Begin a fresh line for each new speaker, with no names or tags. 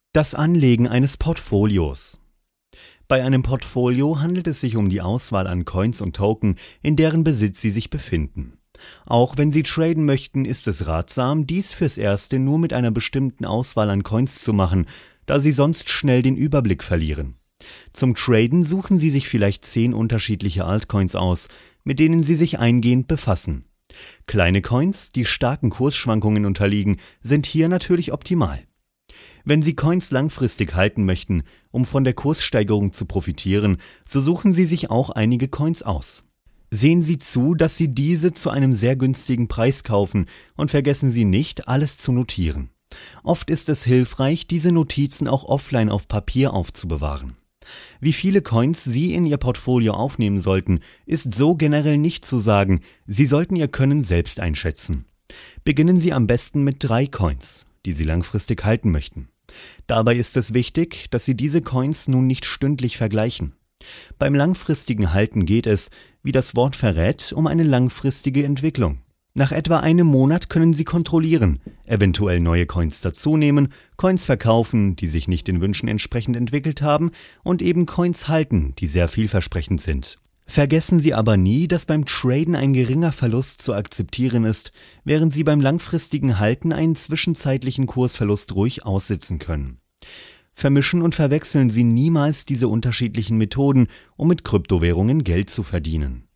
Das Anlegen eines Portfolios. Bei einem Portfolio handelt es sich um die Auswahl an Coins und Token, in deren Besitz Sie sich befinden. Auch wenn Sie traden möchten, ist es ratsam, dies fürs Erste nur mit einer bestimmten Auswahl an Coins zu machen, da Sie sonst schnell den Überblick verlieren. Zum Traden suchen Sie sich vielleicht 10 unterschiedliche Altcoins aus, mit denen Sie sich eingehend befassen. Kleine Coins, die starken Kursschwankungen unterliegen, sind hier natürlich optimal. Wenn Sie Coins langfristig halten möchten, um von der Kurssteigerung zu profitieren, so suchen Sie sich auch einige Coins aus. Sehen Sie zu, dass Sie diese zu einem sehr günstigen Preis kaufen und vergessen Sie nicht, alles zu notieren. Oft ist es hilfreich, diese Notizen auch offline auf Papier aufzubewahren. Wie viele Coins Sie in Ihr Portfolio aufnehmen sollten, ist so generell nicht zu sagen, Sie sollten Ihr Können selbst einschätzen. Beginnen Sie am besten mit 3 Coins, die Sie langfristig halten möchten. Dabei ist es wichtig, dass Sie diese Coins nun nicht stündlich vergleichen. Beim langfristigen Halten geht es, wie das Wort verrät, um eine langfristige Entwicklung. Nach etwa einem Monat können Sie kontrollieren, eventuell neue Coins dazunehmen, Coins verkaufen, die sich nicht den Wünschen entsprechend entwickelt haben und eben Coins halten, die sehr vielversprechend sind. Vergessen Sie aber nie, dass beim Traden ein geringer Verlust zu akzeptieren ist, während Sie beim langfristigen Halten einen zwischenzeitlichen Kursverlust ruhig aussitzen können. Vermischen und verwechseln Sie niemals diese unterschiedlichen Methoden, um mit Kryptowährungen Geld zu verdienen.